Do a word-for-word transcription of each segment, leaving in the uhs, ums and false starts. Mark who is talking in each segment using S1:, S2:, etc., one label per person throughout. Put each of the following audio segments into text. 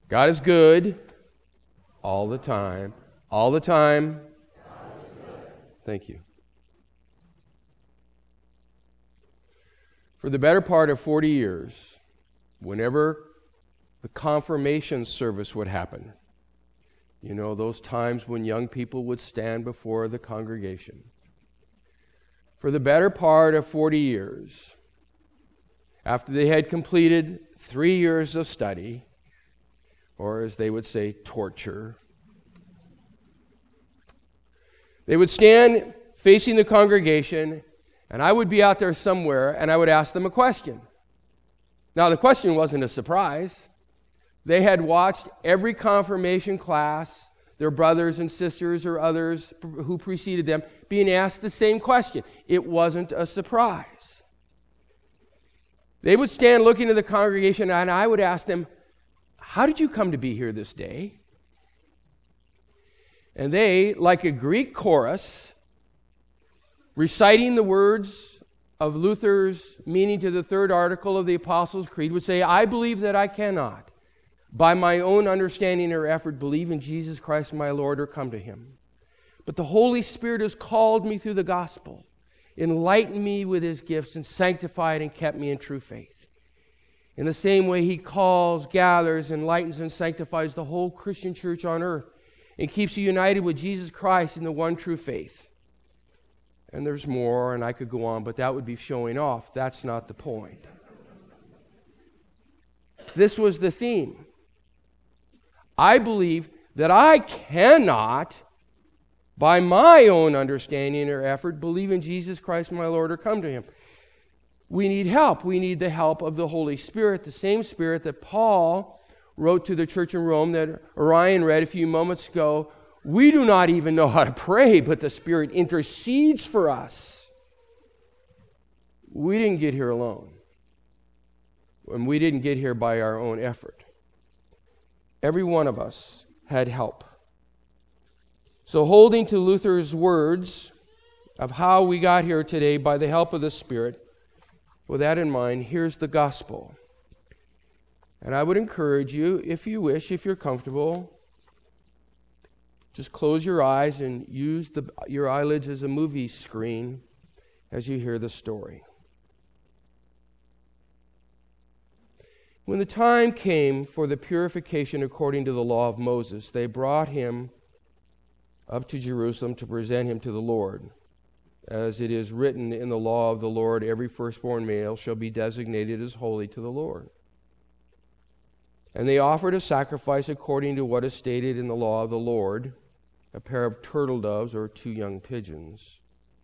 S1: God is good all the time. All the time. Thank you. For the better part of forty years, whenever the confirmation service would happen, you know, those times when young people would stand before the congregation, for the better part of forty years, after they had completed three years of study, or as they would say, torture, they would stand facing the congregation, and I would be out there somewhere, and I would ask them a question. Now, the question wasn't a surprise. They had watched every confirmation class, their brothers and sisters or others who preceded them, being asked the same question. It wasn't a surprise. They would stand looking at the congregation, and I would ask them, how did you come to be here this day? And they, like a Greek chorus, reciting the words of Luther's meaning to the third article of the Apostles' Creed, would say, I believe that I cannot, by my own understanding or effort, believe in Jesus Christ my Lord or come to Him. But the Holy Spirit has called me through the gospel, enlightened me with His gifts, and sanctified and kept me in true faith. In the same way, He calls, gathers, enlightens, and sanctifies the whole Christian church on earth and keeps you united with Jesus Christ in the one true faith. And there's more, and I could go on, but that would be showing off. That's not the point. This was the theme. I believe that I cannot, by my own understanding or effort, believe in Jesus Christ my Lord or come to Him. We need help. We need the help of the Holy Spirit, the same Spirit that Paul wrote to the church in Rome that Orion read a few moments ago. We do not even know how to pray, but the Spirit intercedes for us. We didn't get here alone. And we didn't get here by our own effort. Every one of us had help. So holding to Luther's words of how we got here today by the help of the Spirit, with that in mind, here's the gospel. And I would encourage you, if you wish, if you're comfortable, just close your eyes and use the, your eyelids as a movie screen as you hear the story. When the time came for the purification according to the law of Moses, they brought him up to Jerusalem to present him to the Lord. As it is written in the law of the Lord, every firstborn male shall be designated as holy to the Lord. And they offered a sacrifice according to what is stated in the law of the Lord, a pair of turtle doves or two young pigeons.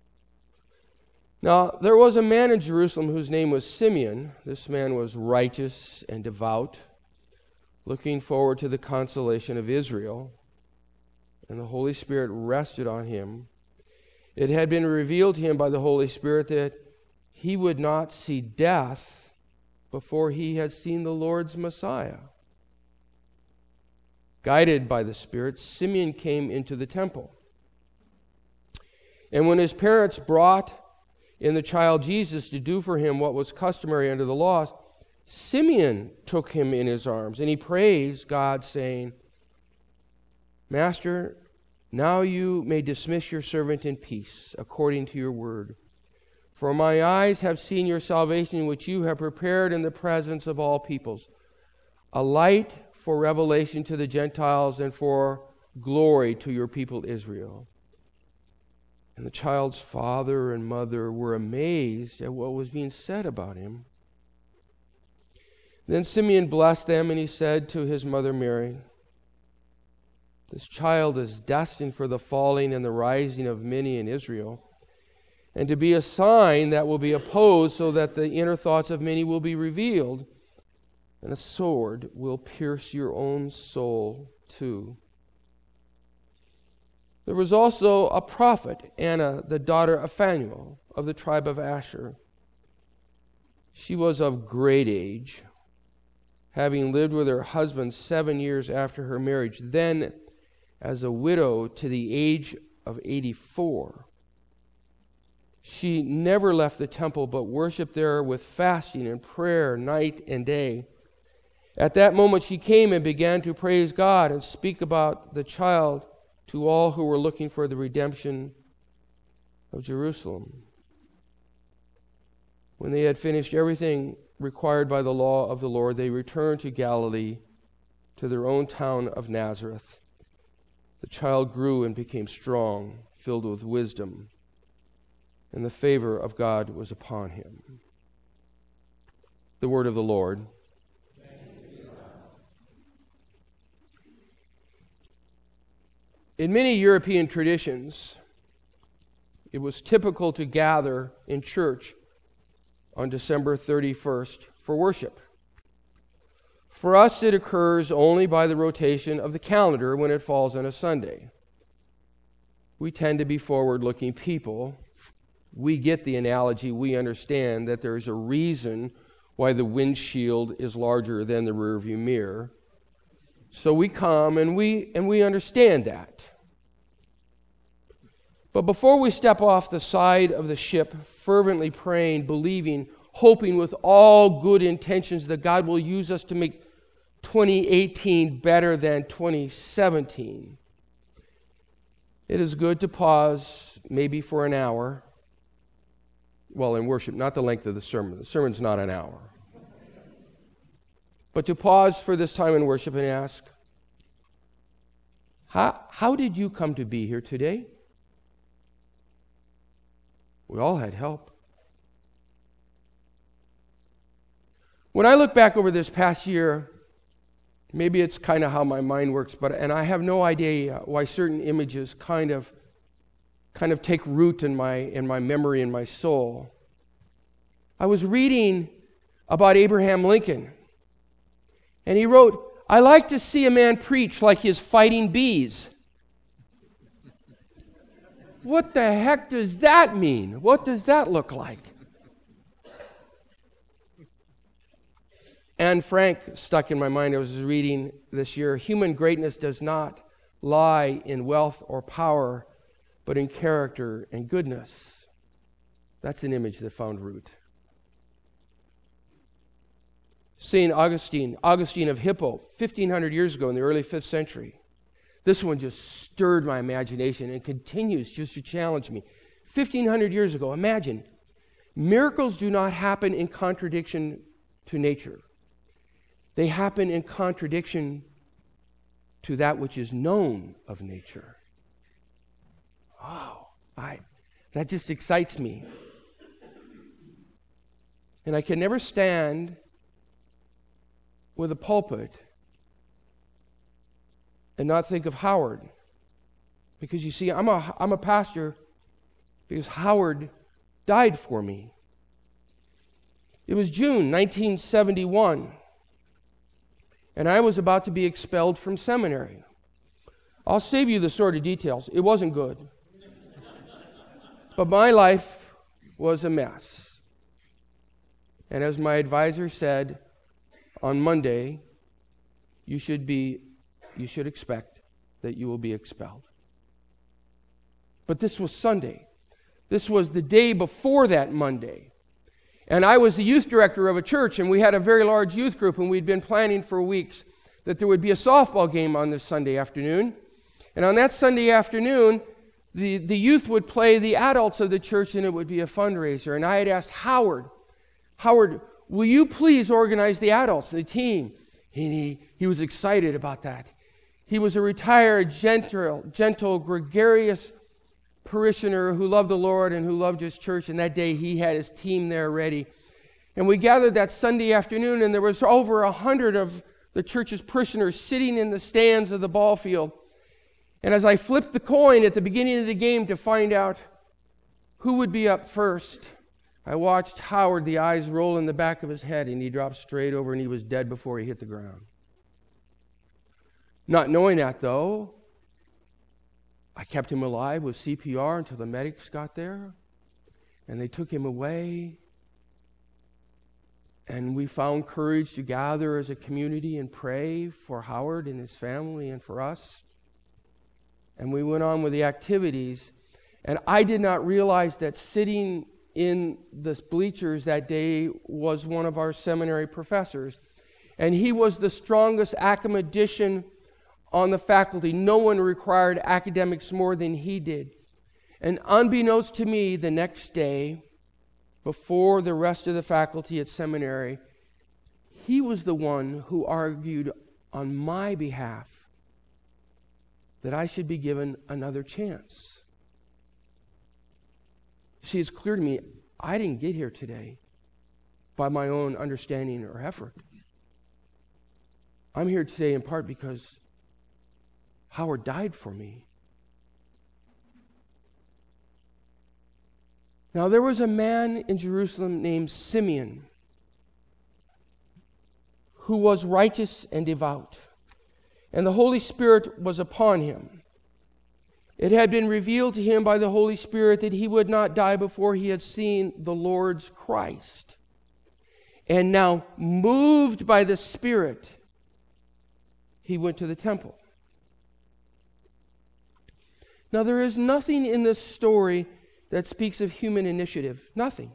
S1: Now, there was a man in Jerusalem whose name was Simeon. This man was righteous and devout, looking forward to the consolation of Israel, and the Holy Spirit rested on him. It had been revealed to him by the Holy Spirit that he would not see death before he had seen the Lord's Messiah. Guided by the Spirit, Simeon came into the temple. And when his parents brought in the child Jesus to do for him what was customary under the laws, Simeon took him in his arms, and he praised God, saying, Master, now you may dismiss your servant in peace, according to your word. For my eyes have seen your salvation, which you have prepared in the presence of all peoples, a light for revelation to the Gentiles and for glory to your people Israel. And the child's father and mother were amazed at what was being said about him. Then Simeon blessed them, and he said to his mother Mary, This child is destined for the falling and the rising of many in Israel, and to be a sign that will be opposed, so that the inner thoughts of many will be revealed, and a sword will pierce your own soul too. There was also a prophet, Anna, the daughter of Phanuel, of the tribe of Asher. She was of great age, having lived with her husband seven years after her marriage, then as a widow to the age of eighty-four. She never left the temple, but worshipped there with fasting and prayer night and day. At that moment she came and began to praise God and speak about the child to all who were looking for the redemption of Jerusalem. When they had finished everything required by the law of the Lord, they returned to Galilee, to their own town of Nazareth. The child grew and became strong, filled with wisdom, and the favor of God was upon him. The word of the Lord. In many European traditions, it was typical to gather in church on December thirty-first for worship. For us, it occurs only by the rotation of the calendar when it falls on a Sunday. We tend to be forward-looking people. We get the analogy. We understand that there's a reason why the windshield is larger than the rearview mirror. So we come and we and we understand that. But before we step off the side of the ship, fervently praying, believing, hoping with all good intentions that God will use us to make twenty eighteen better than twenty seventeen, it is good to pause maybe for an hour. Well, in worship, not the length of the sermon. The sermon's not an hour. But to pause for this time in worship and ask, how, how did you come to be here today? We all had help. When I look back over this past year, maybe it's kind of how my mind works, but and I have no idea why certain images kind of kind of take root in my in my memory and my soul. I was reading about Abraham Lincoln, and he wrote, "I like to see a man preach like he's fighting bees." What the heck does that mean? What does that look like? Anne Frank stuck in my mind. I was reading this year, human greatness does not lie in wealth or power, but in character and goodness. That's an image that found root. Saint Augustine, Augustine of Hippo, fifteen hundred years ago in the early fifth century. This one just stirred my imagination and continues just to challenge me. fifteen hundred years ago, imagine, miracles do not happen in contradiction to nature. They happen in contradiction to that which is known of nature. Oh, I, that just excites me. And I can never stand with a pulpit and not think of Howard. Because you see, I'm a, I'm a pastor because Howard died for me. It was June nineteen seventy-one, and I was about to be expelled from seminary. I'll save you the sort of details. It wasn't good. But my life was a mess. And as my advisor said, on Monday, you should be You should expect that you will be expelled. But this was Sunday. This was the day before that Monday. And I was the youth director of a church, and we had a very large youth group, and we'd been planning for weeks that there would be a softball game on this Sunday afternoon. And on that Sunday afternoon, the, the youth would play the adults of the church, and it would be a fundraiser. And I had asked Howard, Howard, will you please organize the adults, the team? And he, he was excited about that. He was a retired, gentle, gentle, gregarious parishioner who loved the Lord and who loved his church. And that day he had his team there ready. And we gathered that Sunday afternoon, and there was over a hundred of the church's parishioners sitting in the stands of the ball field. And as I flipped the coin at the beginning of the game to find out who would be up first, I watched Howard, the eyes roll in the back of his head, and he dropped straight over and he was dead before he hit the ground. Not knowing that, though, I kept him alive with C P R until the medics got there, and they took him away. And we found courage to gather as a community and pray for Howard and his family and for us. And we went on with the activities. And I did not realize that sitting in the bleachers that day was one of our seminary professors. And he was the strongest academician on the faculty. No one required academics more than he did. And unbeknownst to me, the next day, before the rest of the faculty at seminary, he was the one who argued on my behalf that I should be given another chance. See, it's clear to me, I didn't get here today by my own understanding or effort. I'm here today in part because Howard died for me. Now, there was a man in Jerusalem named Simeon who was righteous and devout, and the Holy Spirit was upon him. It had been revealed to him by the Holy Spirit that he would not die before he had seen the Lord's Christ. And now, moved by the Spirit, he went to the temple. Now, there is nothing in this story that speaks of human initiative. Nothing.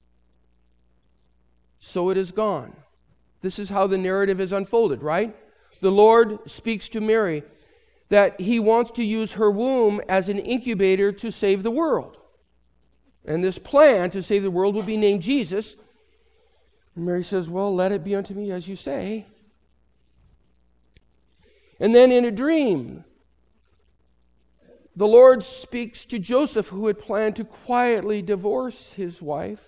S1: So it is gone. This is how the narrative is unfolded, right? The Lord speaks to Mary that he wants to use her womb as an incubator to save the world. And this plan to save the world would be named Jesus. And Mary says, well, let it be unto me as you say. And then in a dream, the Lord speaks to Joseph, who had planned to quietly divorce his wife,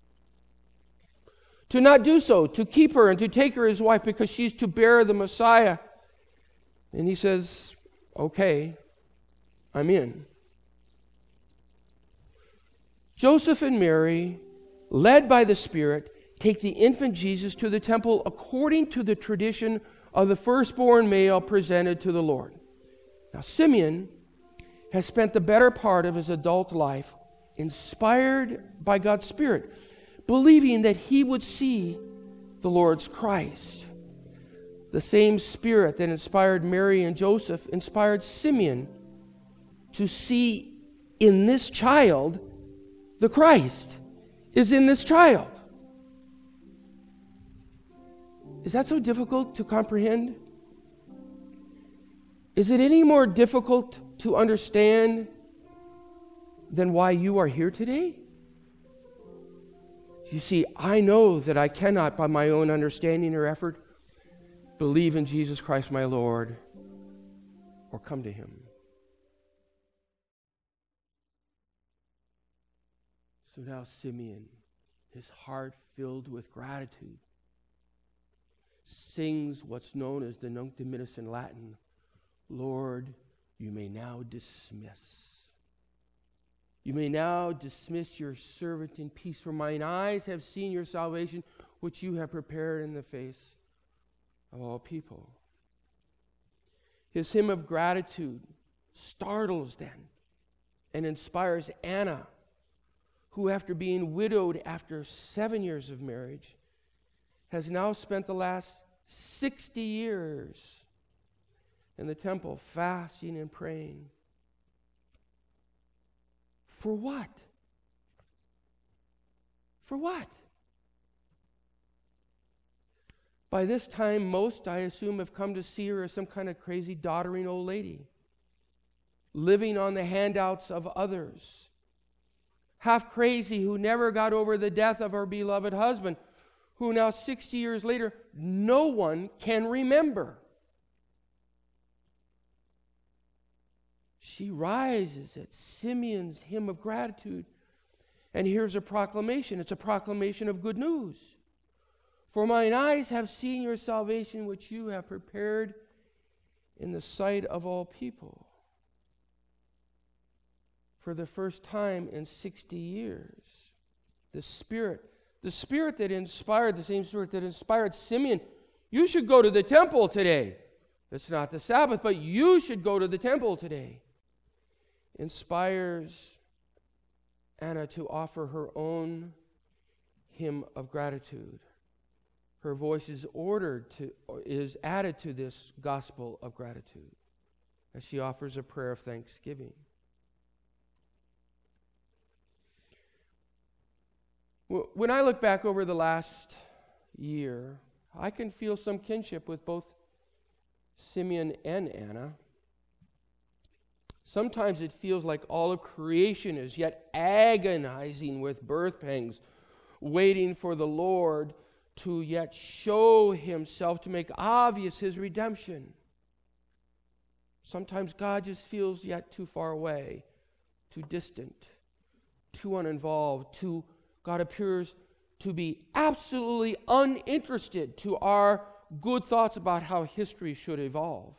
S1: to not do so, to keep her and to take her as wife because she's to bear the Messiah. And he says, okay, I'm in. Joseph and Mary, led by the Spirit, take the infant Jesus to the temple according to the tradition of the firstborn male presented to the Lord. Now, Simeon has spent the better part of his adult life inspired by God's Spirit, believing that he would see the Lord's Christ. The same Spirit that inspired Mary and Joseph inspired Simeon to see in this child the Christ is in this child. Is that so difficult to comprehend? Is it any more difficult to understand than why you are here today? You see, I know that I cannot, by my own understanding or effort, believe in Jesus Christ my Lord or come to him. So now Simeon, his heart filled with gratitude, sings what's known as the Nunc Dimittis in Latin, Lord, you may now dismiss. You may now dismiss your servant in peace, for mine eyes have seen your salvation, which you have prepared in the face of all people. His hymn of gratitude startles then and inspires Anna, who after being widowed after seven years of marriage, has now spent the last sixty years in the temple fasting and praying. For what? For what? By this time, most, I assume, have come to see her as some kind of crazy, doddering old lady, living on the handouts of others, half crazy, who never got over the death of her beloved husband, who now, sixty years later, no one can remember. She rises at Simeon's hymn of gratitude, and here's a proclamation. It's a proclamation of good news. For mine eyes have seen your salvation, which you have prepared in the sight of all people. For the first time in sixty years, the Spirit, the Spirit that inspired, the same Spirit that inspired Simeon, you should go to the temple today. It's not the Sabbath, but you should go to the temple today. Inspires Anna to offer her own hymn of gratitude. Her voice is ordered to, is added to this gospel of gratitude as she offers a prayer of thanksgiving. When I look back over the last year, I can feel some kinship with both Simeon and Anna. Sometimes it feels like all of creation is yet agonizing with birth pangs, waiting for the Lord to yet show himself, to make obvious his redemption. Sometimes God just feels yet too far away, too distant, too uninvolved, too, God appears to be absolutely uninterested to our good thoughts about how history should evolve.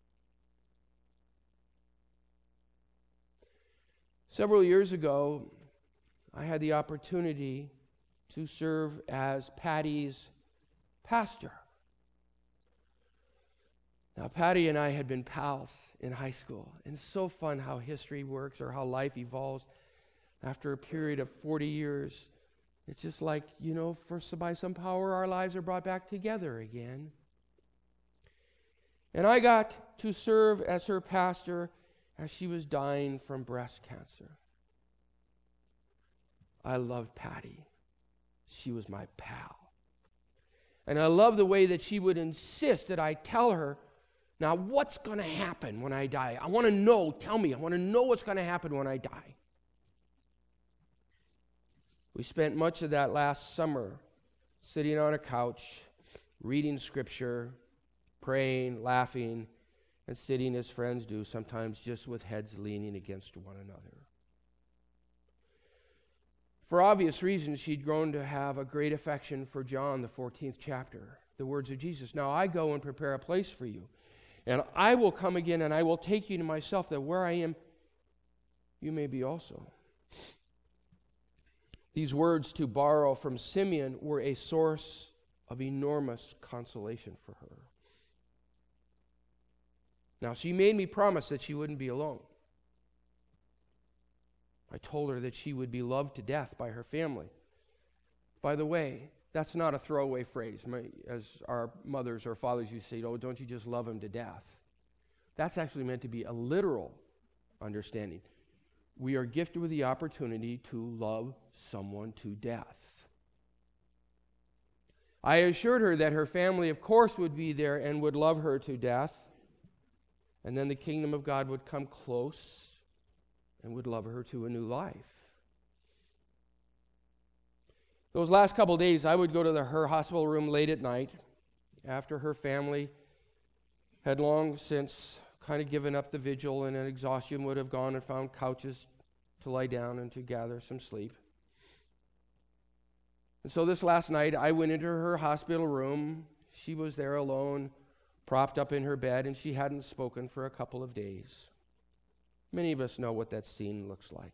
S1: Several years ago, I had the opportunity to serve as Patty's pastor. Now, Patty and I had been pals in high school, and it's so fun how history works or how life evolves. After a period of forty years, it's just like, you know, for by some power, our lives are brought back together again. And I got to serve as her pastor as she was dying from breast cancer. I loved Patty. She was my pal. And I love the way that she would insist that I tell her, now what's going to happen when I die? I want to know, tell me, I want to know what's going to happen when I die. We spent much of that last summer sitting on a couch, reading scripture, praying, laughing, and sitting as friends do, sometimes just with heads leaning against one another. For obvious reasons, she'd grown to have a great affection for John, the fourteenth chapter, the words of Jesus. Now I go and prepare a place for you, and I will come again, and I will take you to myself, that where I am, you may be also. These words, to borrow from Simeon, were a source of enormous consolation for her. Now, she made me promise that she wouldn't be alone. I told her that she would be loved to death by her family. By the way, that's not a throwaway phrase, as our mothers or fathers used to say, oh, don't you just love him to death? That's actually meant to be a literal understanding. We are gifted with the opportunity to love someone to death. I assured her that her family, of course, would be there and would love her to death. And then the kingdom of God would come close and would love her to a new life. Those last couple days, I would go to the, her hospital room late at night after her family had long since kind of given up the vigil and in exhaustion would have gone and found couches to lie down and to gather some sleep. And so this last night, I went into her hospital room. She was there alone, propped up in her bed, and she hadn't spoken for a couple of days. Many of us know what that scene looks like.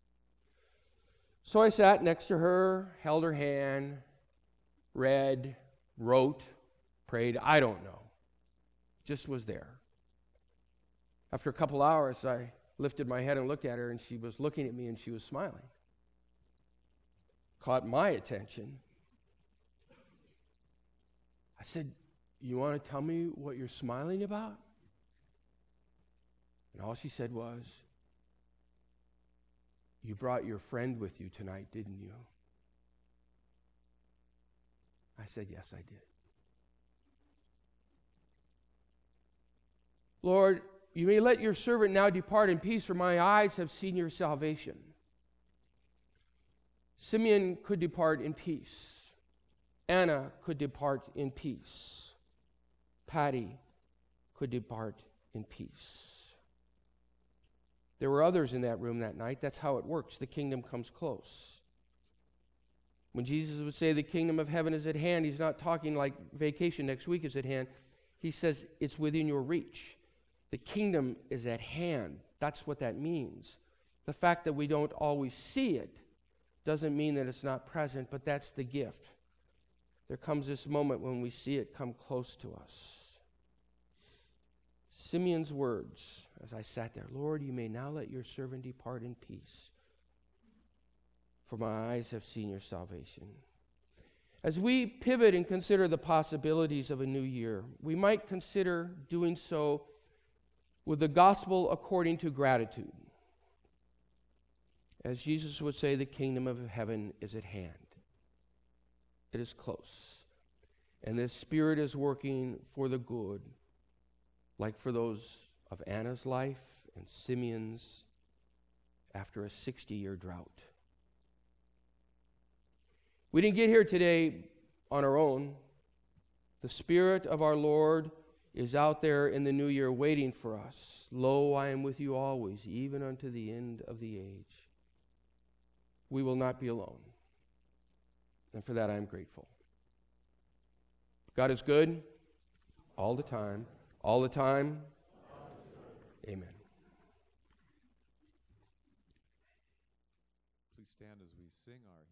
S1: So I sat next to her, held her hand, read, wrote, prayed, I don't know. Just was there. After a couple hours, I lifted my head and looked at her, and she was looking at me and she was smiling. Caught my attention. I said, you want to tell me what you're smiling about? And all she said was, you brought your friend with you tonight, didn't you? I said, yes, I did. Lord, you may let your servant now depart in peace, for my eyes have seen your salvation. Simeon could depart in peace. Anna could depart in peace. Patty could depart in peace. There were others in that room that night. That's how it works. The kingdom comes close. When Jesus would say the kingdom of heaven is at hand, he's not talking like vacation next week is at hand. He says it's within your reach. The kingdom is at hand. That's what that means. The fact that we don't always see it doesn't mean that it's not present, but that's the gift. There comes this moment when we see it come close to us. Simeon's words, as I sat there, Lord, you may now let your servant depart in peace, for my eyes have seen your salvation. As we pivot and consider the possibilities of a new year, we might consider doing so with the gospel according to gratitude. As Jesus would say, the kingdom of heaven is at hand. It is close. And this Spirit is working for the good, like for those of Anna's life and Simeon's after a sixty-year drought. We didn't get here today on our own. The Spirit of our Lord is out there in the new year waiting for us. Lo, I am with you always, even unto the end of the age. We will not be alone. And for that I am grateful. God is good all the time. All the time. Amen.
S2: Please stand as we sing our hymn.